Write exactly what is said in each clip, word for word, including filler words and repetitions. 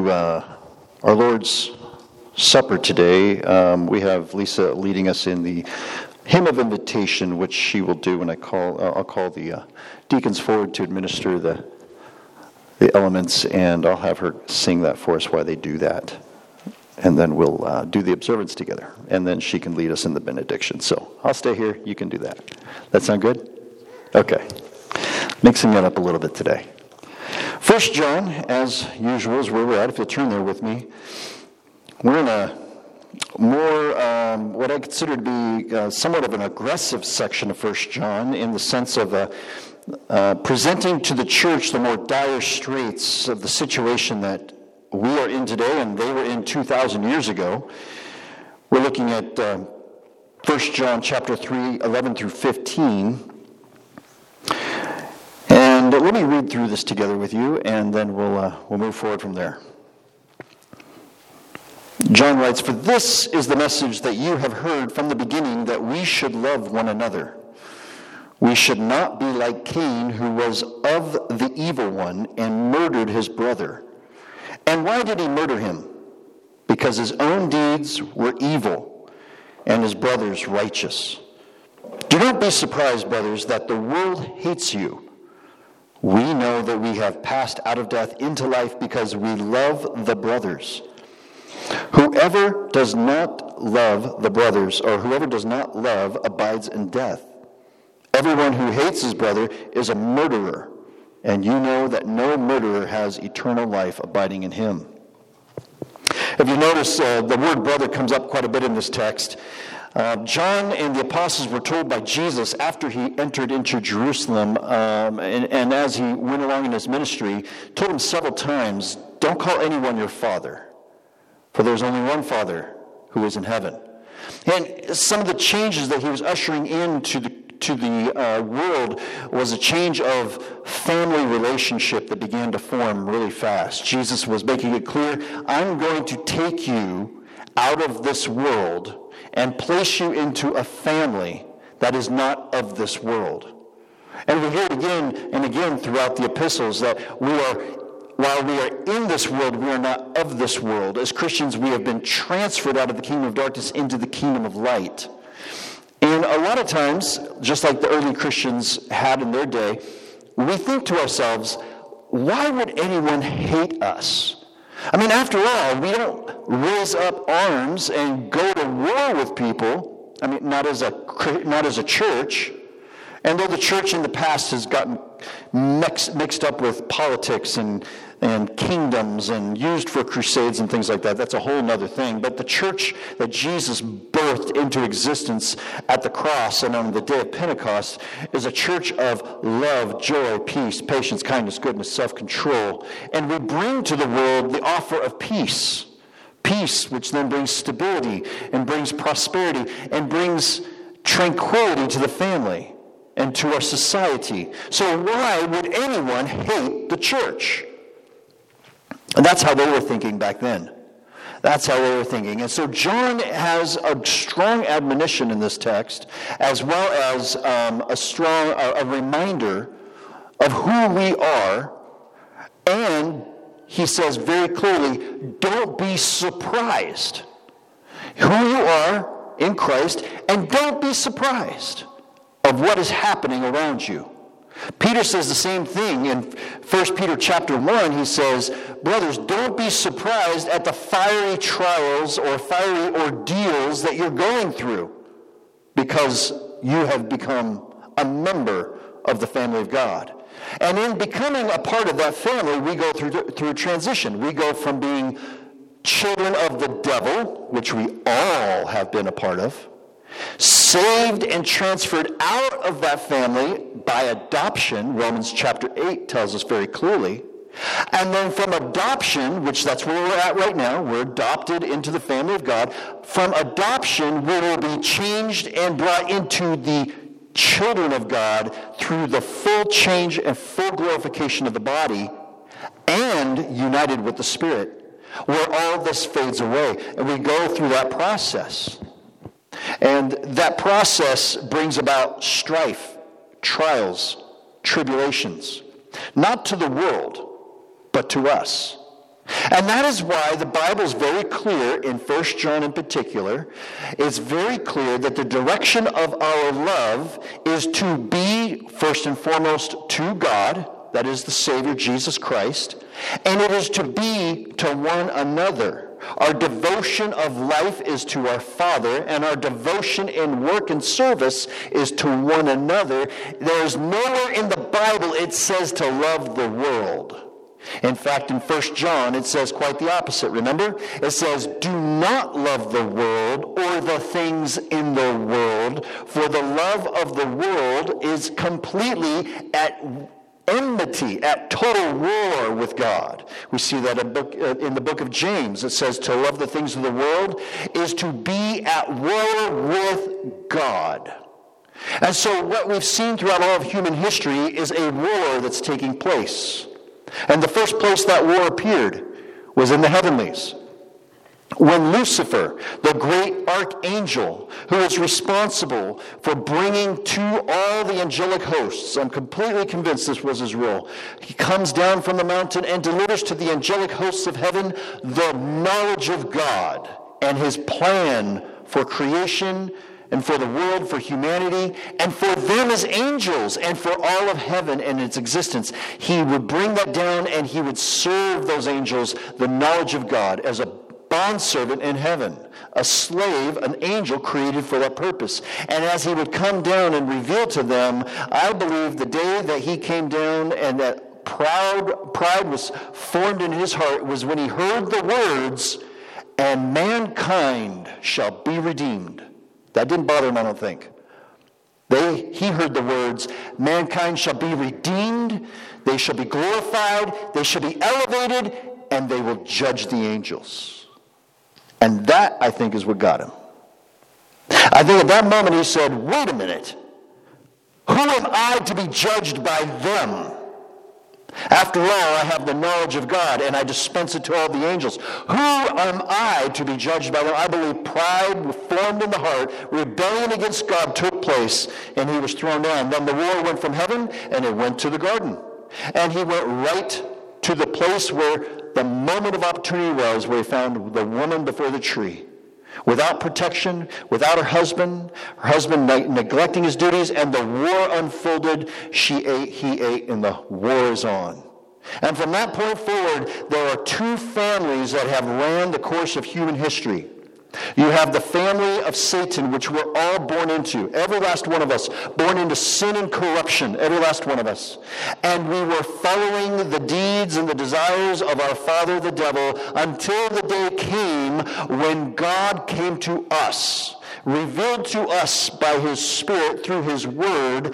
to uh, our Lord's Supper today. Um, we have Lisa leading us in the hymn of invitation, which she will do when I call. Uh, I'll call the uh, deacons forward to administer the the elements, and I'll have her sing that for us while they do that, and then we'll uh, do the observance together, and then she can lead us in the benediction. So I'll stay here. You can do that. That sound good? Okay. Mixing it up a little bit today. First John, as usual, is where we're at. If you'll turn there with me. We're in a more, um, what I consider to be uh, somewhat of an aggressive section of First John, in the sense of uh, uh, presenting to the church the more dire straits of the situation that we are in today and they were in two thousand years ago. We're looking at uh, First John chapter three, eleven through fifteen. And let me read through this together with you, and then we'll uh, we'll move forward from there. John writes, "For this is the message that you have heard from the beginning, that we should love one another. We should not be like Cain, who was of the evil one and murdered his brother. And why did he murder him? Because his own deeds were evil, and his brother's righteous. Do not be surprised, brothers, that the world hates you. We know that we have passed out of death into life because we love the brothers. Whoever does not love the brothers, or whoever does not love, abides in death. Everyone who hates his brother is a murderer, and you know that no murderer has eternal life abiding in him." If you notice, uh, the word brother comes up quite a bit in this text. Uh, John and the apostles were told by Jesus after he entered into Jerusalem, um, and, and as he went along in his ministry, told him several times, "Don't call anyone your father, for there's only one Father who is in heaven." And some of the changes that he was ushering into the to the uh, world was a change of family relationship that began to form really fast. Jesus was making it clear, "I'm going to take you out of this world and place you into a family that is not of this world." And we hear it again and again throughout the epistles that we are, while we are in this world, we are not of this world. As Christians, we have been transferred out of the kingdom of darkness into the kingdom of light. And a lot of times, just like the early Christians had in their day, we think to ourselves, why would anyone hate us? I mean, after all, we don't raise up arms and go to war with people. I mean, not as a not as a church. And though the church in the past has gotten mixed, mixed up with politics and, and kingdoms and used for crusades and things like that, that's a whole other thing. But the church that Jesus birthed into existence at the cross and on the day of Pentecost is a church of love, joy, peace, patience, kindness, goodness, self-control. And we bring to the world the offer of peace. Peace, which then brings stability and brings prosperity and brings tranquility to the family and to our society. So why would anyone hate the church? And that's how they were thinking back then. That's how they were thinking. And so John has a strong admonition in this text, as well as um, a strong a, a reminder of who we are. And he says very clearly, don't be surprised who you are in Christ, and don't be surprised of what is happening around you. Peter says the same thing in First Peter chapter one. He says, "Brothers, don't be surprised at the fiery trials or fiery ordeals that you're going through, because you have become a member of the family of God." And in becoming a part of that family, we go through, through a transition. We go from being children of the devil, which we all have been a part of, saved and transferred out of that family by adoption. Romans chapter eight tells us very clearly. And then from adoption, which that's where we're at right now, we're adopted into the family of God. From adoption, we will be changed and brought into the children of God through the full change and full glorification of the body, and united with the Spirit, where all this fades away. And we go through that process. And that process brings about strife, trials, tribulations, not to the world, but to us. And that is why the Bible is very clear, in First John in particular, it's very clear that the direction of our love is to be, first and foremost, to God, that is the Savior, Jesus Christ, and it is to be to one another. Our devotion of life is to our Father, and our devotion in work and service is to one another. There's nowhere in the Bible it says to love the world. In fact, in First John, it says quite the opposite. Remember? It says, do not love the world or the things in the world, for the love of the world is completely at enmity, at total war with God. We see that in the book of James. It says to love the things of the world is to be at war with God. And so what we've seen throughout all of human history is a war that's taking place. And the first place that war appeared was in the heavenlies. When Lucifer, the great archangel, who is responsible for bringing to all the angelic hosts, I'm completely convinced this was his role, he comes down from the mountain and delivers to the angelic hosts of heaven the knowledge of God and his plan for creation and for the world, for humanity, and for them as angels, and for all of heaven and its existence. He would bring that down, and he would serve those angels the knowledge of God as a bondservant in heaven, a slave, an angel created for that purpose. And as he would come down and reveal to them, I believe the day that he came down and that proud pride was formed in his heart was when he heard the words, and mankind shall be redeemed. That didn't bother him, I don't think. They, he heard the words, mankind shall be redeemed, they shall be glorified, they shall be elevated, and they will judge the angels. And that, I think, is what got him. I think at that moment he said, wait a minute, who am I to be judged by them? After all, I have the knowledge of God, and I dispense it to all the angels. Who am I to be judged by them? I believe pride formed in the heart, rebellion against God took place, and he was thrown down. Then the war went from heaven, and it went to the garden. And he went right to the place where the moment of opportunity was, where he found the woman before the tree. Without protection, without her husband, her husband ne- neglecting his duties, and the war unfolded. She ate, he ate, and the war is on. And from that point forward, there are two families that have ran the course of human history. You have the family of Satan, which we're all born into, every last one of us, born into sin and corruption, every last one of us. And we were following the deeds and the desires of our father, the devil, until the day came when God came to us, revealed to us by his Spirit through his word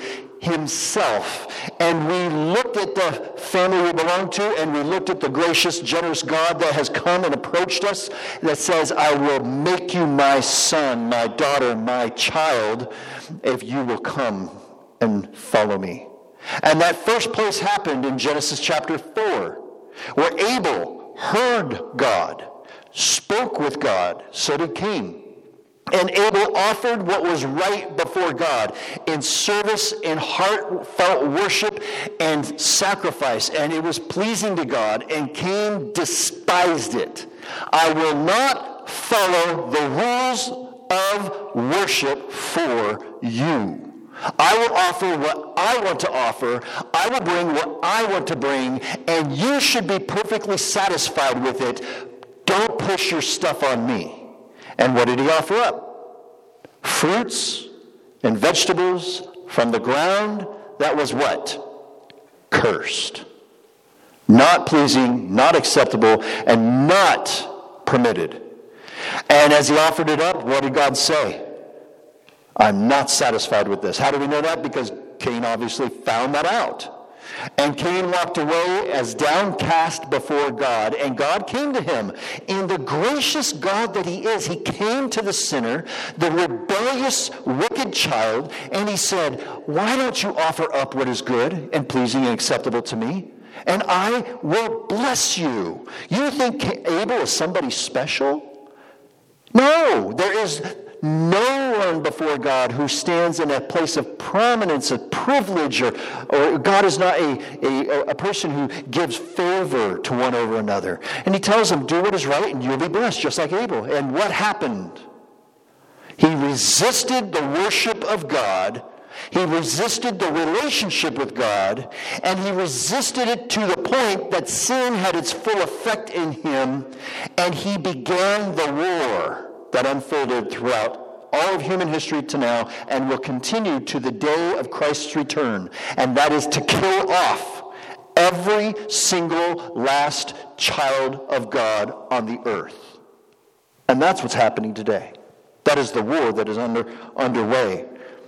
himself. And we looked at the family we belong to, and we looked at the gracious, generous God that has come and approached us, that says, I will make you my son, my daughter, my child, if you will come and follow me. And that first place happened in Genesis chapter four, where Abel heard God, spoke with God, so did Cain. And Abel offered what was right before God in service, in heartfelt worship and sacrifice. And it was pleasing to God, and Cain despised it. I will not follow the rules of worship for you. I will offer what I want to offer. I will bring what I want to bring, and you should be perfectly satisfied with it. Don't push your stuff on me. And what did he offer up? Fruits and vegetables from the ground that was what? Cursed. Not pleasing, not acceptable, and not permitted. And as he offered it up, what did God say? I'm not satisfied with this. How do we know that? Because Cain obviously found that out. And Cain walked away as downcast before God, and God came to him. In the gracious God that he is, he came to the sinner, the rebellious, wicked child, and he said, why don't you offer up what is good and pleasing and acceptable to me? And I will bless you. You think Abel is somebody special? No, there is no anyone before God who stands in a place of prominence, of privilege, or, or God is not a, a, a person who gives favor to one over another. And he tells them, do what is right and you'll be blessed, just like Abel. And what happened? He resisted the worship of God. He resisted the relationship with God, and he resisted it to the point that sin had its full effect in him, and he began the war that unfolded throughout all of human history to now and will continue to the day of Christ's return, and that is to kill off every single last child of God on the earth. And that's what's happening today. That is the war that is under underway.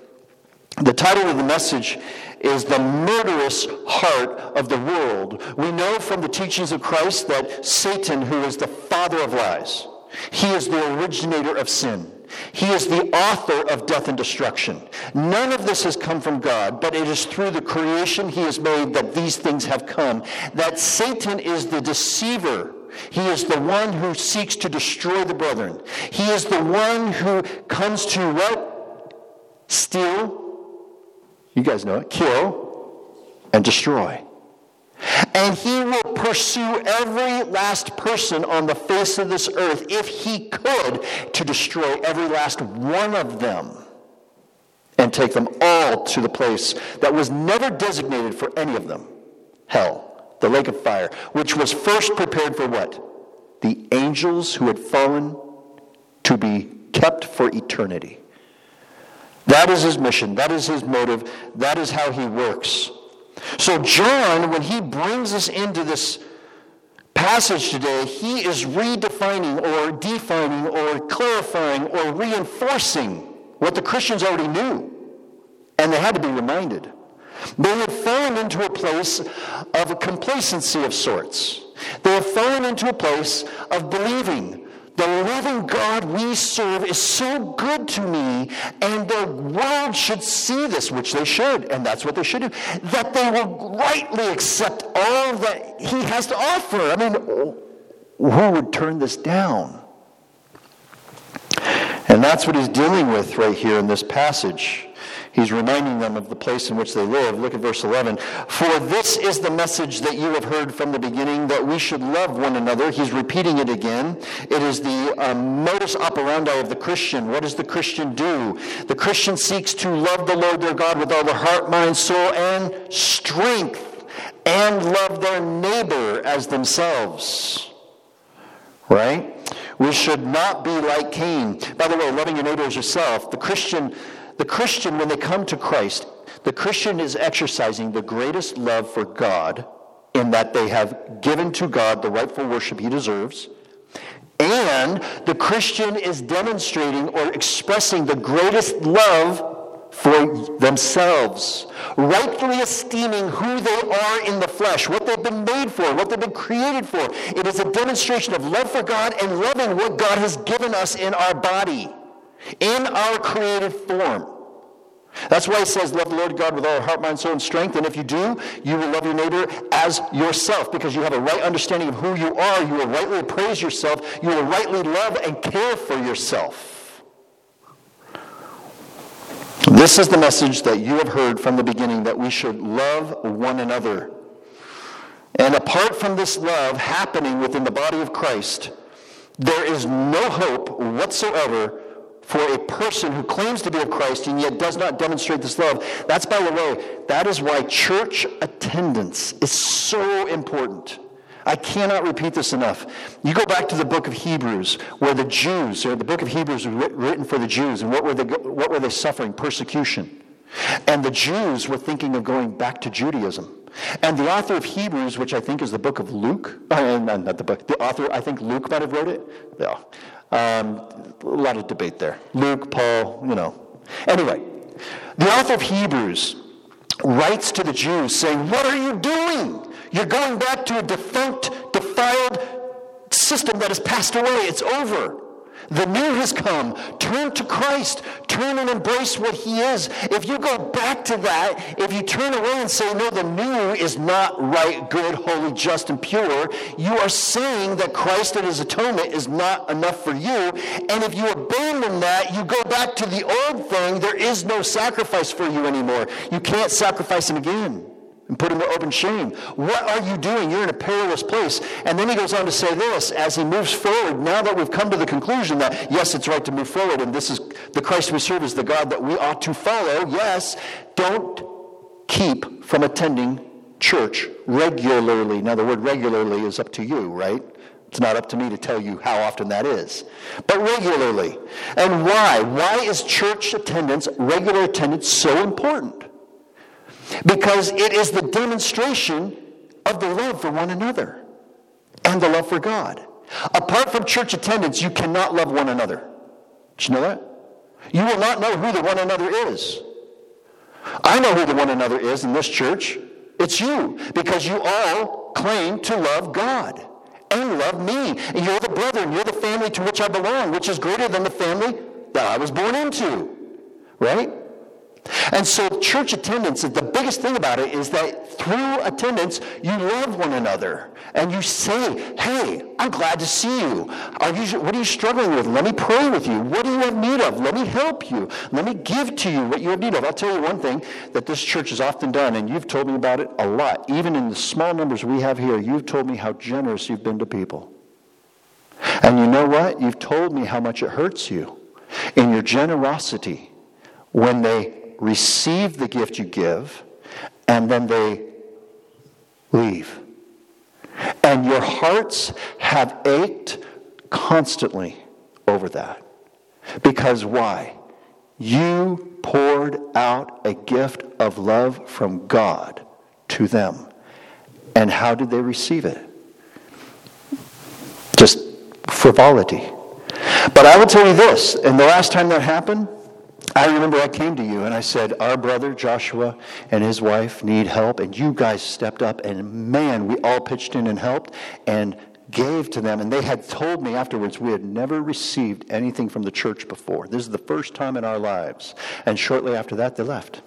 The title of the message is The Murderous Heart of the World. We know from the teachings of Christ that Satan, who is the father of lies, he is the originator of sin. He is the author of death and destruction. None of this has come from God, but it is through the creation he has made that these things have come. That Satan is the deceiver. He is the one who seeks to destroy the brethren. He is the one who comes to what? Steal. You guys know it. Kill and destroy. And he will pursue every last person on the face of this earth, if he could, to destroy every last one of them and take them all to the place that was never designated for any of them. Hell, the lake of fire, which was first prepared for what? The angels who had fallen to be kept for eternity. That is his mission. That is his motive. That is how he works. So John, when he brings us into this passage today, he is redefining or defining or clarifying or reinforcing what the Christians already knew. And they had to be reminded. They had fallen into a place of a complacency of sorts. They have fallen into a place of believing the living God we serve is so good to me, and the world should see this, which they should, and that's what they should do, that they will rightly accept all that he has to offer. I mean, who would turn this down? And that's what he's dealing with right here in this passage. He's reminding them of the place in which they live. Look at verse eleven. For this is the message that you have heard from the beginning, that we should love one another. He's repeating it again. It is the um, modus operandi of the Christian. What does the Christian do? The Christian seeks to love the Lord their God with all their heart, mind, soul, and strength, and love their neighbor as themselves. Right? We should not be like Cain. By the way, loving your neighbor as yourself, the Christian... The Christian, when they come to Christ, the Christian is exercising the greatest love for God in that they have given to God the rightful worship he deserves. And the Christian is demonstrating or expressing the greatest love for themselves, rightfully esteeming who they are in the flesh, what they've been made for, what they've been created for. It is a demonstration of love for God and loving what God has given us in our body, in our created form. That's why it says, love the Lord God with all heart, mind, soul, and strength. And if you do, you will love your neighbor as yourself, because you have a right understanding of who you are. You will rightly praise yourself. You will rightly love and care for yourself. This is the message that you have heard from the beginning, that we should love one another. And apart from this love happening within the body of Christ, there is no hope whatsoever for a person who claims to be of Christ and yet does not demonstrate this love. That's, by the way, that is why church attendance is so important. I cannot repeat this enough. You go back to the book of Hebrews, where the Jews, or the book of Hebrews was written for the Jews, and what were they, what were they suffering? Persecution. And the Jews were thinking of going back to Judaism. And the author of Hebrews, which I think is the book of Luke, uh, not the book, the author, I think Luke might have wrote it. Yeah. Um, a lot of debate there. Luke, Paul, you know. Anyway, the author of Hebrews writes to the Jews saying, what are you doing? You're going back to a defunct, defiled system that has passed away. It's over. The new has come. Turn to Christ. Turn and embrace what he is. If you go back to that, if you turn away and say, no, the new is not right, good, holy, just, and pure, you are saying that Christ and his atonement is not enough for you. And if you abandon that, you go back to the old thing, there is no sacrifice for you anymore. You can't sacrifice him again and put him to open shame. What are you doing? You're in a perilous place. And then he goes on to say this, as he moves forward, now that we've come to the conclusion that, yes, it's right to move forward, and this is the Christ we serve is the God that we ought to follow, yes, don't keep from attending church regularly. Now, the word regularly is up to you, right? It's not up to me to tell you how often that is. But regularly. And why? Why is church attendance, regular attendance, so important? Because it is the demonstration of the love for one another and the love for God. Apart from church attendance, you cannot love one another. Did you know that? You will not know who the one another is. I know who the one another is in this church. It's you, because you all claim to love God and love me. And you're the brethren, you're the family to which I belong, which is greater than the family that I was born into. Right? And so church attendance, the biggest thing about it is that through attendance, you love one another. And you say, hey, I'm glad to see you. Are you. What are you struggling with? Let me pray with you. What do you have need of? Let me help you. Let me give to you what you have need of. I'll tell you one thing that this church has often done, and you've told me about it a lot. Even in the small numbers we have here, you've told me how generous you've been to people. And you know what? You've told me how much it hurts you in your generosity when they receive the gift you give, and then they leave. And your hearts have ached constantly over that. Because why? You poured out a gift of love from God to them. And how did they receive it? Just frivolity. But I will tell you this, and the last time that happened, I remember I came to you and I said, our brother Joshua and his wife need help, and you guys stepped up, and man, we all pitched in and helped and gave to them. And they had told me afterwards we had never received anything from the church before. This is the first time in our lives. And shortly after that, they left.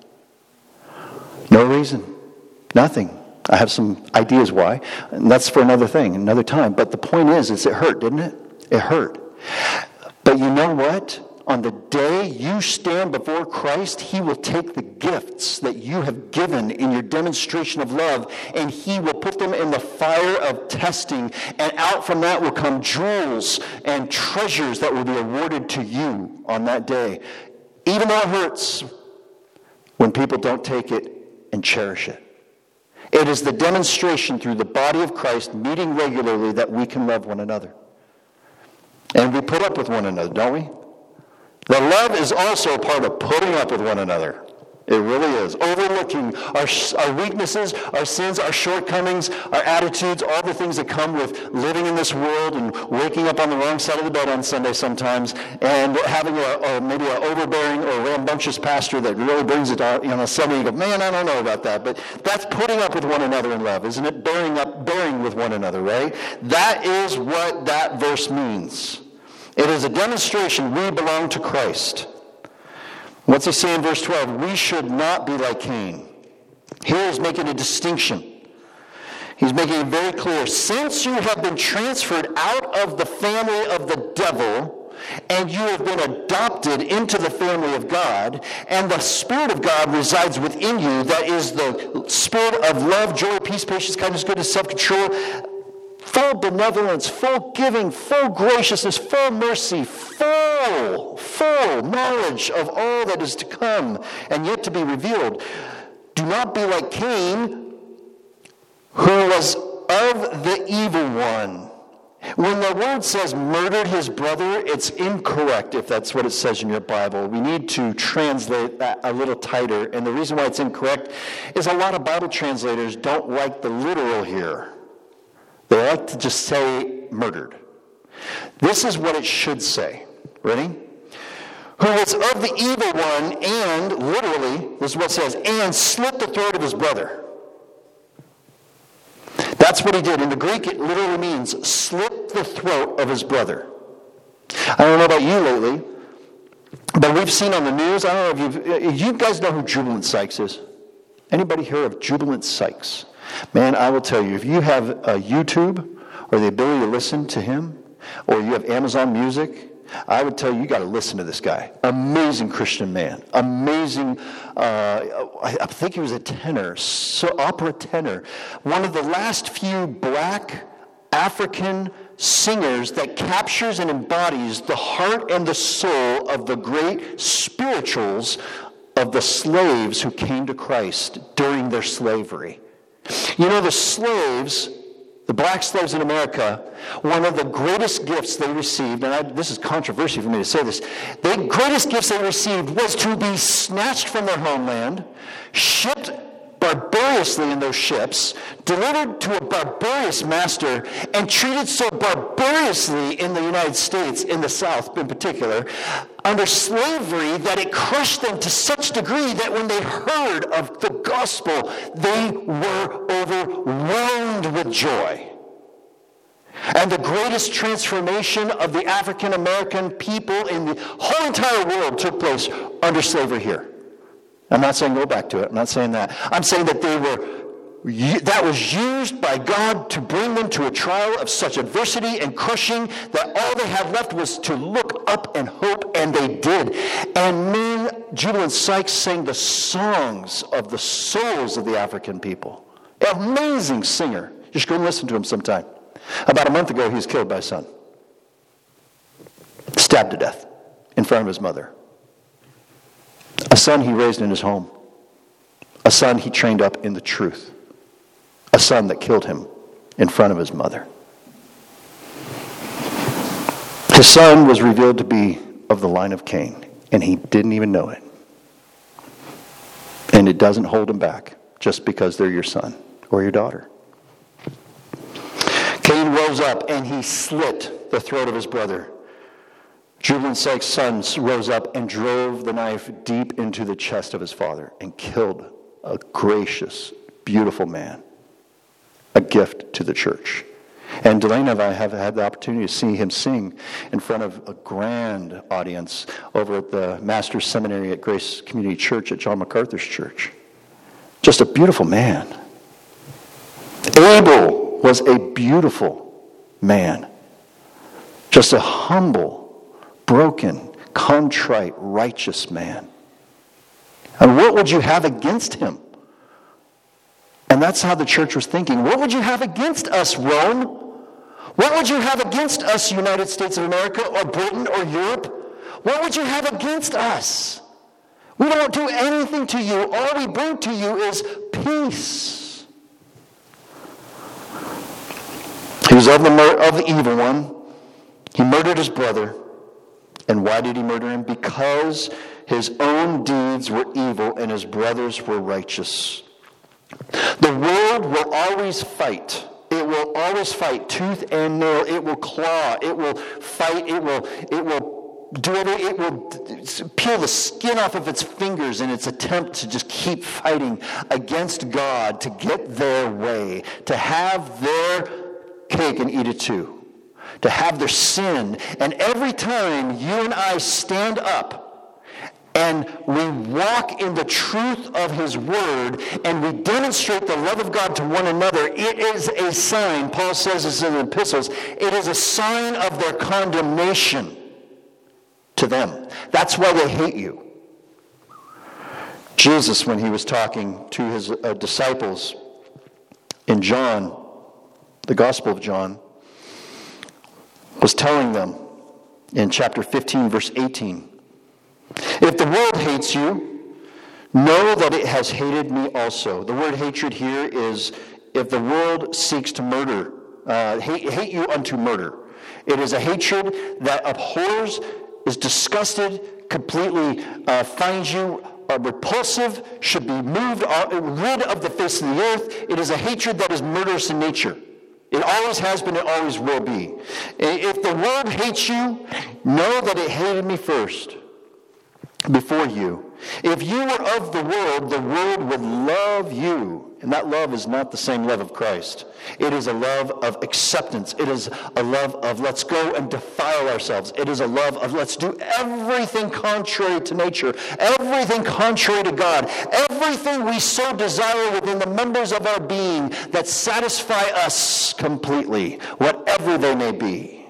No reason. Nothing. I have some ideas why. And that's for another thing, another time. But the point is, is it hurt, didn't it? It hurt. But you know what? On the day you stand before Christ, he will take the gifts that you have given in your demonstration of love, and he will put them in the fire of testing, and out from that will come jewels and treasures that will be awarded to you on that day. Even though it hurts when people don't take it and cherish it. It is the demonstration through the body of Christ meeting regularly that we can love one another. And we put up with one another, don't we? The love is also a part of putting up with one another. It really is. Overlooking our, our weaknesses, our sins, our shortcomings, our attitudes, all the things that come with living in this world and waking up on the wrong side of the bed on Sunday sometimes, and having a, a maybe an overbearing or rambunctious pastor that really brings it out, you know, Sunday you go, man, I don't know about that. But that's putting up with one another in love, isn't it? Bearing up, bearing with one another, right? That is what that verse means. It is a demonstration we belong to Christ. What's he say in verse twelve? We should not be like Cain. Here he's making a distinction. He's making it very clear. Since you have been transferred out of the family of the devil, and you have been adopted into the family of God, and the Spirit of God resides within you, that is the spirit of love, joy, peace, patience, kindness, goodness, self-control, full benevolence, full giving, full graciousness, full mercy, full, full knowledge of all that is to come and yet to be revealed. Do not be like Cain, who was of the evil one. When the word says murdered his brother, it's incorrect if that's what it says in your Bible. We need to translate that a little tighter. And the reason why it's incorrect is a lot of Bible translators don't like the literal here. They like to just say murdered. This is what it should say. Ready? Who was of the evil one, and, literally, this is what it says, and slit the throat of his brother. That's what he did. In the Greek, it literally means slit the throat of his brother. I don't know about you lately, but we've seen on the news, I don't know if you've, you guys know who Jubilant Sykes is? Anybody hear of Jubilant Sykes? Man, I will tell you, if you have a YouTube or the ability to listen to him, or you have Amazon Music, I would tell you, you got to listen to this guy. Amazing Christian man. Amazing, uh, I, I think he was a tenor, so opera tenor. One of the last few black African singers that captures and embodies the heart and the soul of the great spirituals of the slaves who came to Christ during their slavery. You know, the slaves, the black slaves in America, one of the greatest gifts they received, and I, this is controversial for me to say this, the greatest gifts they received was to be snatched from their homeland, shipped barbarously in those ships, delivered to a barbarous master, and treated so barbarously in the United States, in the South in particular, under slavery, that it crushed them to such degree that when they heard of the gospel, they were overwhelmed with joy. And the greatest transformation of the African American people in the whole entire world took place under slavery here. I'm not saying go back to it. I'm not saying that. I'm saying that they were, that was used by God to bring them to a trial of such adversity and crushing that all they had left was to look up and hope, and they did. And me, Jubilant Sykes, sang the songs of the souls of the African people. Amazing singer. You should go and listen to him sometime. About a month ago, he was killed by his son. Stabbed to death in front of his mother. A son he raised in his home. A son he trained up in the truth. A son that killed him in front of his mother. His son was revealed to be of the line of Cain, and he didn't even know it. And it doesn't hold him back just because they're your son or your daughter. Cain rose up and he slit the throat of his brother. Jubilant Sykes' son rose up and drove the knife deep into the chest of his father and killed a gracious, beautiful man, a gift to the church. And Delaney and I have had the opportunity to see him sing in front of a grand audience over at the Master's Seminary at Grace Community Church at John MacArthur's church. Just a beautiful man. Abel was a beautiful man. Just a humble, broken, contrite, righteous man. And what would you have against him? And that's how the church was thinking. What would you have against us, Rome? What would you have against us, United States of America, or Britain, or Europe? What would you have against us? We don't do anything to you. All we bring to you is peace. He was of the, mur- of the evil one. He murdered his brother. And why did he murder him? Because his own deeds were evil and his brothers were righteous. The world will always fight. It will always fight tooth and nail. It will claw. It will fight. It will, it will do it. It will peel the skin off of its fingers in its attempt to just keep fighting against God, to get their way, to have their cake and eat it too. To have their sin. And every time you and I stand up and we walk in the truth of his word and we demonstrate the love of God to one another, it is a sign, Paul says this in the epistles, it is a sign of their condemnation to them. That's why they hate you. Jesus, when he was talking to his uh, disciples in John, the Gospel of John, was telling them in chapter fifteen, verse eighteen, if the world hates you, know that it has hated me also. The word hatred here is if the world seeks to murder, uh, hate, hate you unto murder. It is a hatred that abhors, is disgusted, completely uh, finds you uh, repulsive, should be moved, uh, rid of the face of the earth. It is a hatred that is murderous in nature. It always has been, it always will be. If the world hates you, know that it hated me first, before you. If you were of the world, the world would love you And that love is not the same love of Christ. It is a love of acceptance. It is a love of let's go and defile ourselves. It is a love of let's do everything contrary to nature, everything contrary to God, everything we so desire within the members of our being that satisfy us completely, whatever they may be.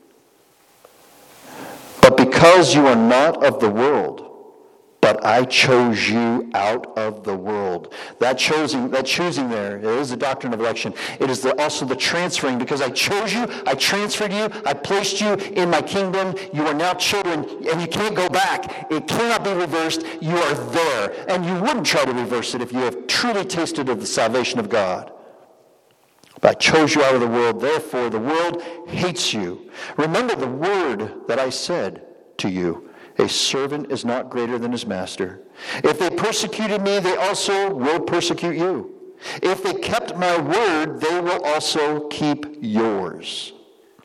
But because you are not of the world, but I chose you out of the world. That choosing, that choosing there, it is the doctrine of election. It is the, also the transferring, because I chose you, I transferred you, I placed you in my kingdom. You are now children, and you can't go back. It cannot be reversed. You are there. And you wouldn't try to reverse it if you have truly tasted of the salvation of God. But I chose you out of the world, therefore the world hates you. Remember the word that I said to you. A servant is not greater than his master. If they persecuted me, they also will persecute you. If they kept my word, they will also keep yours.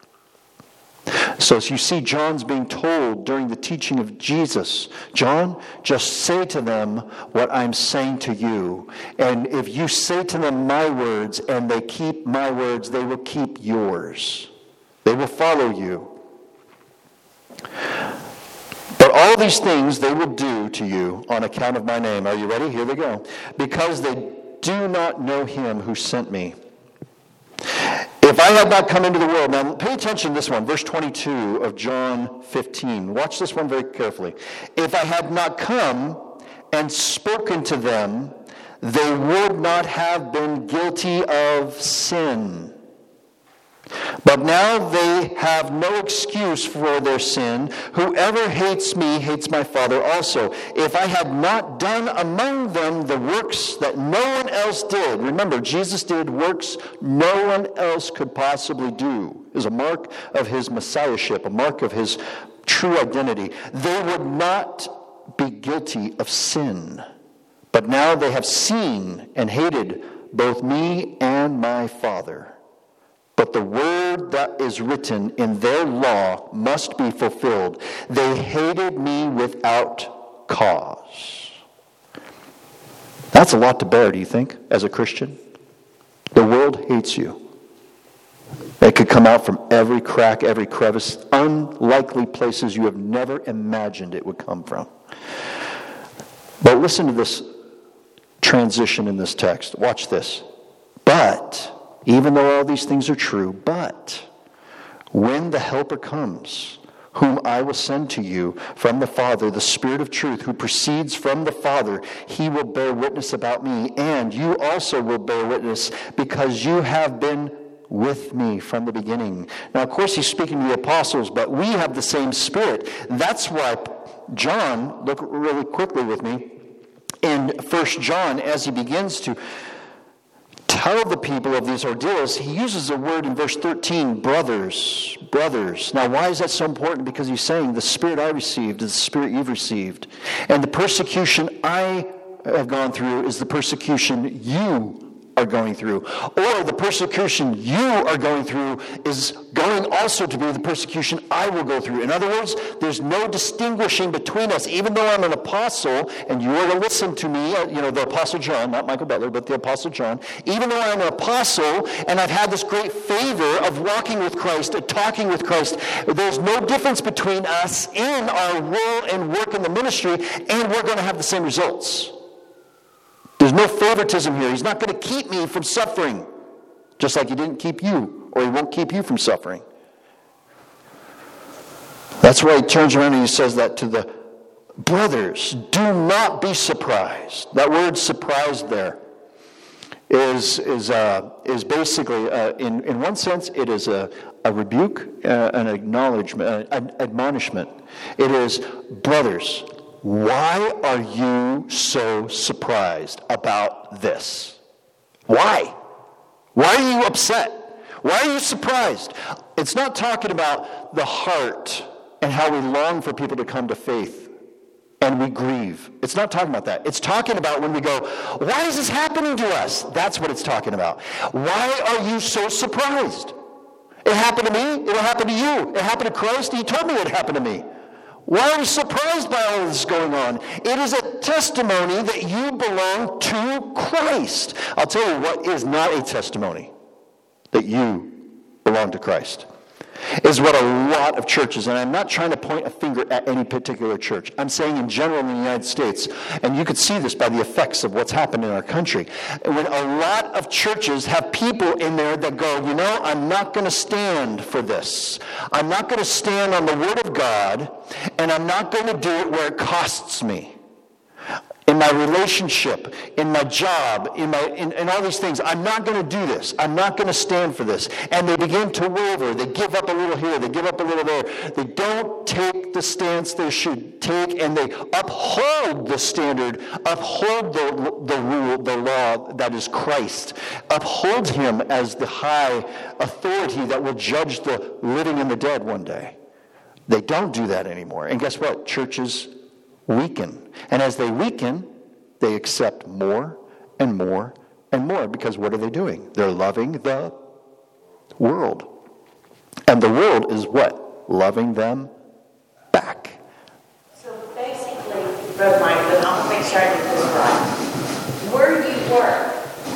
So as you see, John's being told during the teaching of Jesus, John, just say to them what I'm saying to you. And if you say to them my words and they keep my words, they will keep yours. They will follow you. But all these things they will do to you on account of my name. Are you ready? Here they go. Because they do not know him who sent me. If I had not come into the world, now pay attention to this one, verse twenty-two of John fifteen. Watch this one very carefully. If I had not come and spoken to them, they would not have been guilty of sin. But now they have no excuse for their sin. Whoever hates me hates my Father also. If I had not done among them the works that no one else did. Remember, Jesus did works no one else could possibly do. Is a mark of his messiahship, a mark of his true identity. They would not be guilty of sin. But now they have seen and hated both me and my Father. But the word that is written in their law must be fulfilled. They hated me without cause. That's a lot to bear, do you think, as a Christian? The world hates you. It could come out from every crack, every crevice, unlikely places you have never imagined it would come from. But listen to this transition in this text. Watch this. But even though all these things are true, but when the Helper comes, whom I will send to you from the Father, the Spirit of truth, who proceeds from the Father, he will bear witness about me, and you also will bear witness, because you have been with me from the beginning. Now, of course, he's speaking to the apostles, but we have the same Spirit. That's why John, look really quickly with me, in First John, as he begins to tell the people of these ordeals, he uses a word in verse thirteen, brothers, brothers. Now, why is that so important? Because he's saying the Spirit I received is the Spirit you've received. And the persecution I have gone through is the persecution you are going through. Or the persecution you are going through is going also to be the persecution I will go through. In other words, there's no distinguishing between us. Even though I'm an apostle, and you are to listen to me, you know, the Apostle John, not Michael Butler, but the Apostle John, even though I'm an apostle, and I've had this great favor of walking with Christ, and talking with Christ, there's no difference between us in our role and work in the ministry, and we're going to have the same results. There's no favoritism here. He's not going to keep me from suffering, just like he didn't keep you, or he won't keep you from suffering. That's why he turns around and he says that to the brothers. Do not be surprised. That word "surprised" there is is uh, is basically, uh, in in one sense, it is a a rebuke, uh, an acknowledgement, uh, an admonishment. It is, brothers, why are you so surprised about this? Why? Why are you upset? Why are you surprised? It's not talking about the heart and how we long for people to come to faith and we grieve. It's not talking about that. It's talking about when we go, why is this happening to us? That's what it's talking about. Why are you so surprised? It happened to me. It'll happen to you. It happened to Christ. He told me it happened to me. Why are we surprised by all this going on? It is a testimony that you belong to Christ. I'll tell you what is not a testimony that you belong to Christ. Is what a lot of churches, and I'm not trying to point a finger at any particular church. I'm saying in general in the United States, and you could see this by the effects of what's happened in our country. When a lot of churches have people in there that go, you know, I'm not going to stand for this. I'm not going to stand on the Word of God, and I'm not going to do it where it costs me. In my relationship, in my job, in my in, in all these things, I'm not going to do this. I'm not going to stand for this. And they begin to waver. They give up a little here. They give up a little there. They don't take the stance they should take, and they uphold the standard, uphold the, the rule, the law that is Christ. Uphold him as the high authority that will judge the living and the dead one day. They don't do that anymore. And guess what? Churches weaken. And as they weaken, they accept more and more and more, because what are they doing? They're loving the world. And the world is what? Loving them back. So basically, Brother Mike, I want to make sure I get this right. Where you work,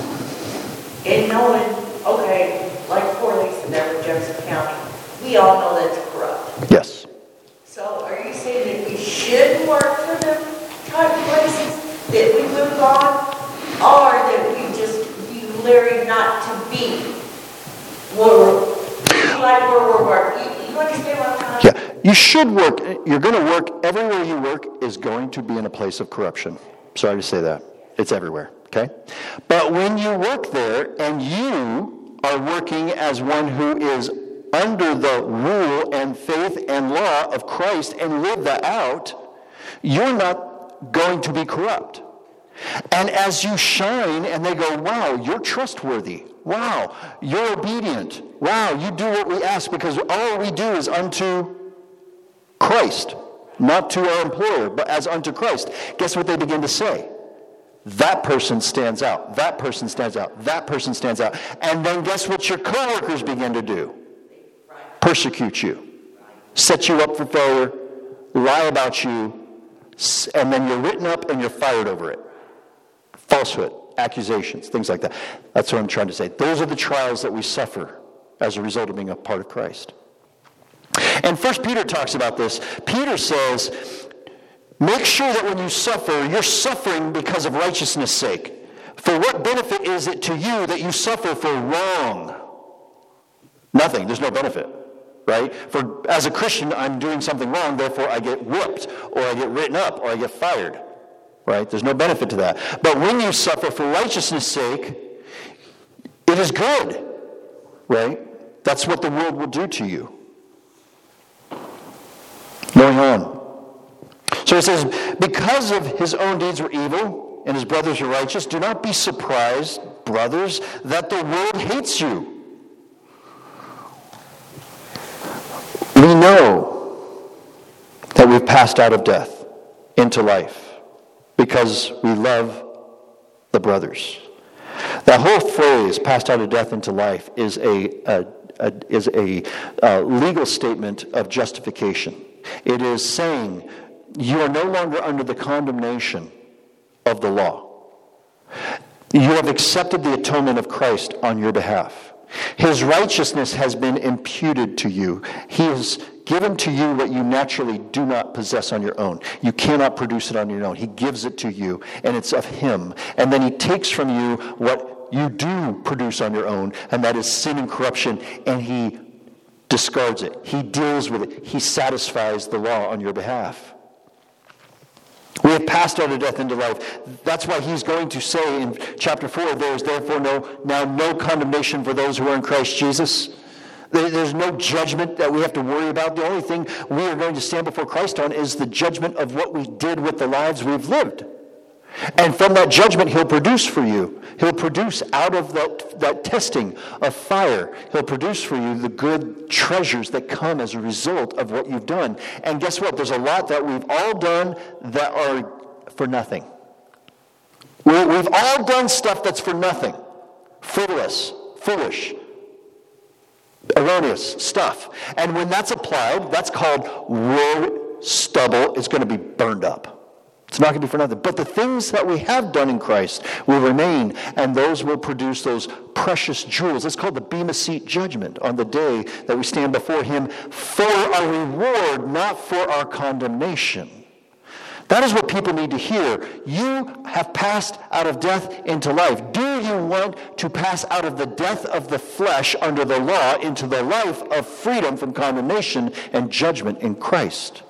and knowing, okay, like Fort Lisa there with Jefferson County, we all know that's corrupt. Yes. So are you saying that we shouldn't work for them type of places, that we move on, or that we just be leery not to be where we're, like where we're working? You, you understand what I'm trying to say? Yeah, you should work. You're going to work. Everywhere you work is going to be in a place of corruption. Sorry to say that. It's everywhere, okay? But when you work there and you are working as one who is under the rule and faith and law of Christ and live that out, you're not going to be corrupt. And as you shine and they go, wow, you're trustworthy. Wow, you're obedient. Wow, you do what we ask, because all we do is unto Christ, not to our employer, but as unto Christ. Guess what they begin to say? That person stands out. That person stands out. That person stands out. And then guess what your coworkers begin to do? Persecute you, set you up for failure, lie about you, and then you're written up and you're fired over it. Falsehood, accusations, things like that. That's what I'm trying to say. Those are the trials that we suffer as a result of being a part of Christ. And First Peter talks about this. Peter says, make sure that when you suffer, you're suffering because of righteousness' sake. For what benefit is it to you that you suffer for wrong? Nothing. There's no benefit. Right? For as a Christian, I'm doing something wrong, therefore I get whooped, or I get written up, or I get fired. Right? There's no benefit to that. But when you suffer for righteousness' sake, it is good. Right? That's what the world will do to you. Going on. So it says, because of his own deeds were evil, and his brothers were righteous, do not be surprised, brothers, that the world hates you. We know that we've passed out of death into life because we love the brothers. That whole phrase, passed out of death into life, is a, a, a, is a, a legal statement of justification. It is saying you are no longer under the condemnation of the law. You have accepted the atonement of Christ on your behalf. His righteousness has been imputed to you. He has given to you what you naturally do not possess on your own. You cannot produce it on your own. He gives it to you, and it's of him. And then he takes from you what you do produce on your own, and that is sin and corruption, and he discards it. He deals with it. He satisfies the law on your behalf. We have passed out of death into life. That's why he's going to say in chapter four, there is therefore no now no condemnation for those who are in Christ Jesus. There's no judgment that we have to worry about. The only thing we are going to stand before Christ on is the judgment of what we did with the lives we've lived. And from that judgment, he'll produce for you. He'll produce out of that, that testing of fire, he'll produce for you the good treasures that come as a result of what you've done. And guess what? There's a lot that we've all done that are for nothing. We, we've all done stuff that's for nothing. Frivolous, foolish, erroneous stuff. And when that's applied, that's called woe stubble. It's going to be burned up. It's not going to be for nothing. But the things that we have done in Christ will remain, and those will produce those precious jewels. It's called the Bema Seat judgment on the day that we stand before him for our reward, not for our condemnation. That is what people need to hear. You have passed out of death into life. Do you want to pass out of the death of the flesh under the law into the life of freedom from condemnation and judgment in Christ?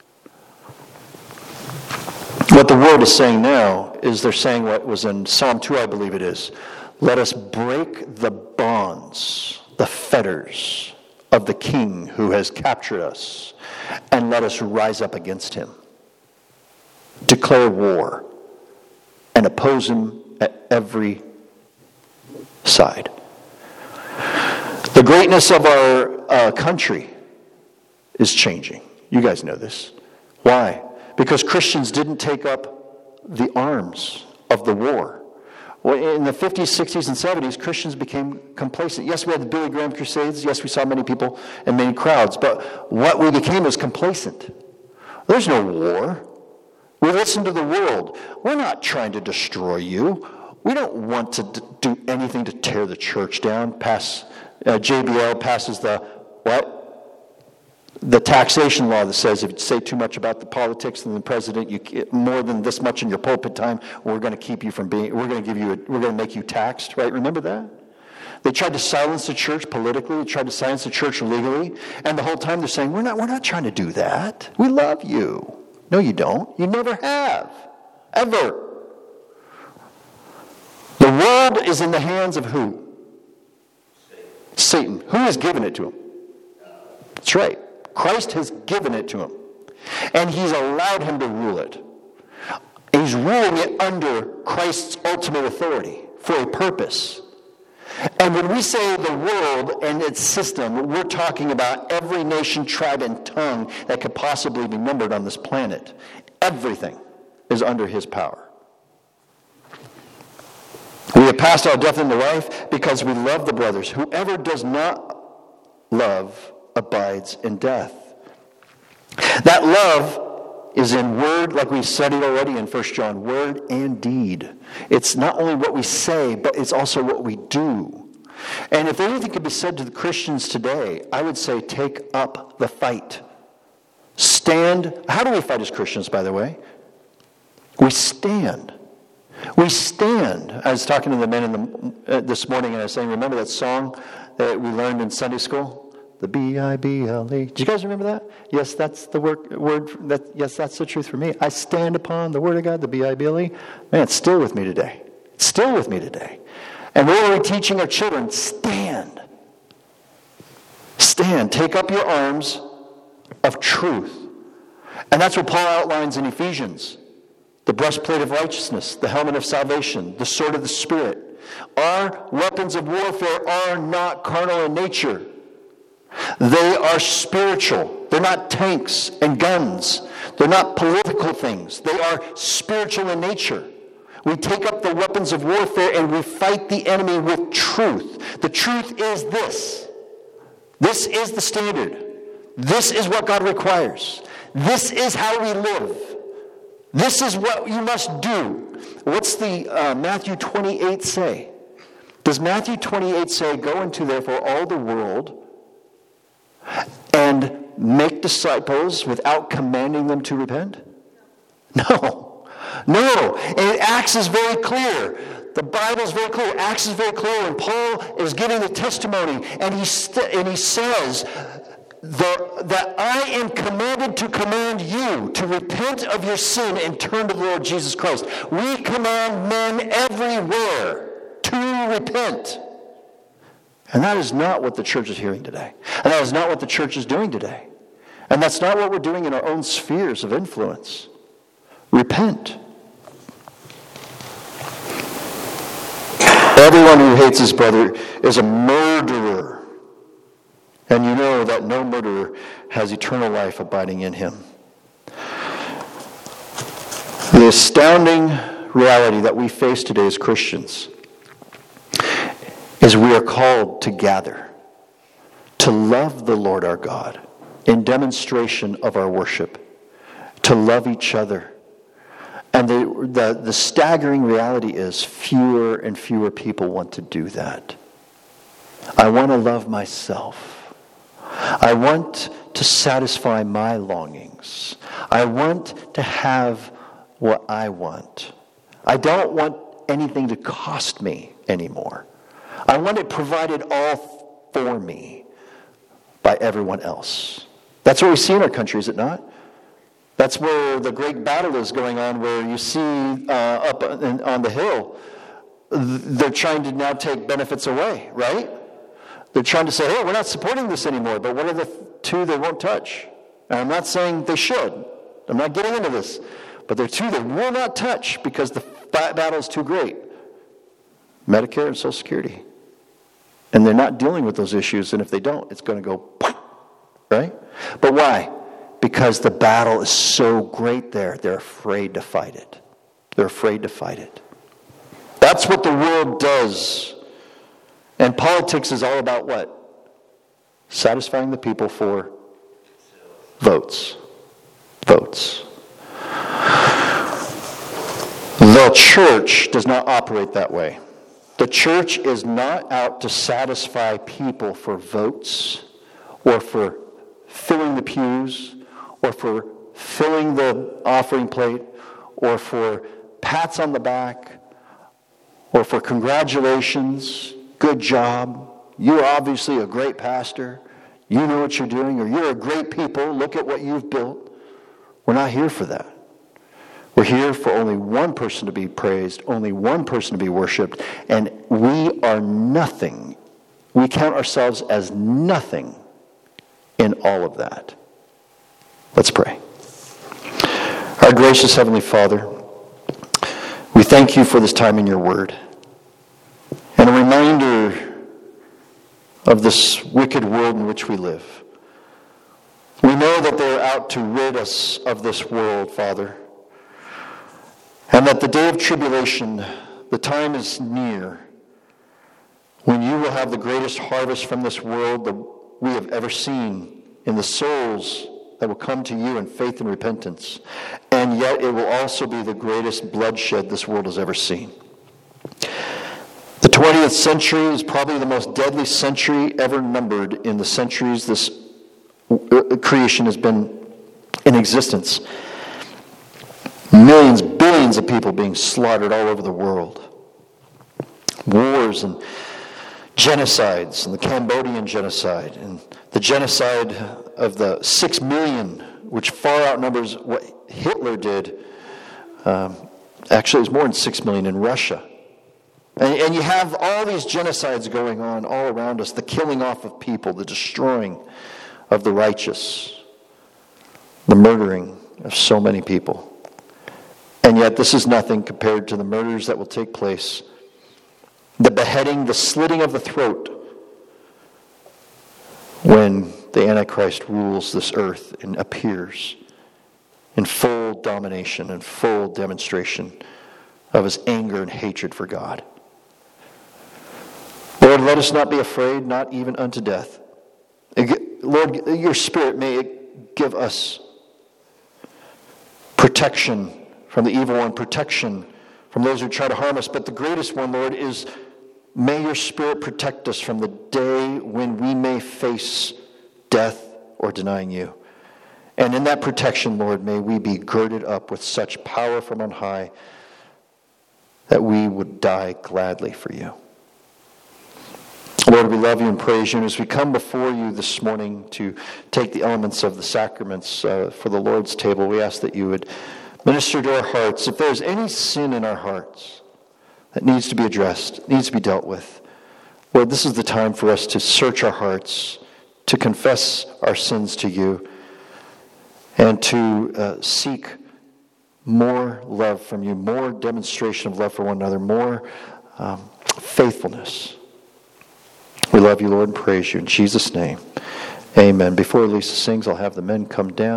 What the world is saying now is they're saying what was in Psalm two, I believe it is. Let us break the bonds, the fetters of the king who has captured us, and let us rise up against him. Declare war and oppose him at every side. The greatness of our uh, country is changing. You guys know this. Why? Because Christians didn't take up the arms of the war. Well, in the fifties, sixties, and seventies, Christians became complacent. Yes, we had the Billy Graham Crusades. Yes, we saw many people and many crowds. But what we became was complacent. There's no war. We listen to the world. We're not trying to destroy you. We don't want to d- do anything to tear the church down. Pass, uh, J B L passes the, what? The taxation law that says if you say too much about the politics and the president, you more than this much in your pulpit time, we're going to keep you from being, we're going to give you, a, we're going to make you taxed, right? Remember that? They tried to silence the church politically. They tried to silence the church legally. And the whole time they're saying, we're not, we're not trying to do that. We love you. No, you don't. You never have. Ever. The world is in the hands of who? Satan. Satan. Who has given it to him? That's right. Christ has given it to him. And he's allowed him to rule it. He's ruling it under Christ's ultimate authority for a purpose. And when we say the world and its system, we're talking about every nation, tribe, and tongue that could possibly be numbered on this planet. Everything is under his power. We have passed our death into life because we love the brothers. Whoever does not love abides in death. That love is in word, like we studied already in First John, word and deed. It's not only what we say, but it's also what we do. And if anything could be said to the Christians today, I would say take up the fight. Stand. How do we fight as Christians, by the way? We stand. We stand. I was talking to the men in the, uh, this morning, and I was saying, remember that song that we learned in Sunday school? The B I B L E. Did you guys remember that? Yes, that's the word. word that, yes, that's the truth for me. I stand upon the word of God, the B I B L E. Man, it's still with me today. It's still with me today. And we're already teaching our children, stand. Stand. Take up your arms of truth. And that's what Paul outlines in Ephesians. The breastplate of righteousness, the helmet of salvation, the sword of the Spirit. Our weapons of warfare are not carnal in nature. They are spiritual. They're not tanks and guns. They're not political things. They are spiritual in nature. We take up the weapons of warfare and we fight the enemy with truth. The truth is this. This is the standard. This is what God requires. This is how we live. This is what you must do. What's the uh, Matthew twenty-eight say? Does Matthew twenty-eight say, go into therefore all the world and make disciples without commanding them to repent? No. No. And Acts is very clear. The Bible is very clear. Acts is very clear. And Paul is giving the testimony, and he st- and he says the, that I am commanded to command you to repent of your sin and turn to the Lord Jesus Christ. We command men everywhere to repent. And that is not what the church is hearing today. And that is not what the church is doing today. And that's not what we're doing in our own spheres of influence. Repent. Everyone who hates his brother is a murderer. And you know that no murderer has eternal life abiding in him. The astounding reality that we face today as Christians is we are called to gather, to love the Lord our God in demonstration of our worship. to love each other. And the, the, the staggering reality is fewer and fewer people want to do that. I want to love myself. I want to satisfy my longings. I want to have what I want. I don't want anything to cost me anymore. I want it provided all for me by everyone else. That's what we see in our country, is it not? That's where the great battle is going on, where you see uh, up on the hill, they're trying to now take benefits away, right? They're trying to say, hey, we're not supporting this anymore, but what are the two they won't touch? And I'm not saying they should. I'm not getting into this. But there are two they will not touch because the battle is too great. Medicare and Social Security. And they're not dealing with those issues, and if they don't, it's going to go, right? But why? Because the battle is so great there, they're afraid to fight it. They're afraid to fight it. That's what the world does. And politics is all about what? Satisfying the people for votes. Votes. The church does not operate that way. The church is not out to satisfy people for votes or for filling the pews or for filling the offering plate or for pats on the back or for congratulations, good job, you're obviously a great pastor, you know what you're doing, or you're a great people, look at what you've built. We're not here for that. We're here for only one person to be praised, only one person to be worshiped, and we are nothing. We count ourselves as nothing in all of that. Let's pray. Our gracious Heavenly Father, we thank you for this time in your word. And a reminder of this wicked world in which we live. We know that they're out to rid us of this world, Father. And that the day of tribulation, the time is near, when you will have the greatest harvest from this world that we have ever seen in the souls that will come to you in faith and repentance. And yet it will also be the greatest bloodshed this world has ever seen. The twentieth century is probably the most deadly century ever numbered in the centuries this creation has been in existence. Millions, billions of people being slaughtered all over the world. Wars and genocides, and the Cambodian genocide, and the genocide of the six million, which far outnumbers what Hitler did. Um, actually, it was more than six million in Russia. And, and you have all these genocides going on all around us, the killing off of people, the destroying of the righteous, the murdering of so many people. And yet this is nothing compared to the murders that will take place, the beheading, the slitting of the throat, when the Antichrist rules this earth and appears in full domination and full demonstration of his anger and hatred for God. Lord, let us not be afraid, not even unto death. Lord, your Spirit may give us protection from the evil one, protection from those who try to harm us. But the greatest one, Lord, is may your Spirit protect us from the day when we may face death or denying you. And in that protection, Lord, may we be girded up with such power from on high that we would die gladly for you. Lord, we love you and praise you. And as we come before you this morning to take the elements of the sacraments uh, for the Lord's table, we ask that you would minister to our hearts. If there's any sin in our hearts that needs to be addressed, needs to be dealt with, Lord, this is the time for us to search our hearts, to confess our sins to you, and to uh, seek more love from you, more demonstration of love for one another, more um, faithfulness. We love you, Lord, and praise you. In Jesus' name, amen. Before Lisa sings, I'll have the men come down.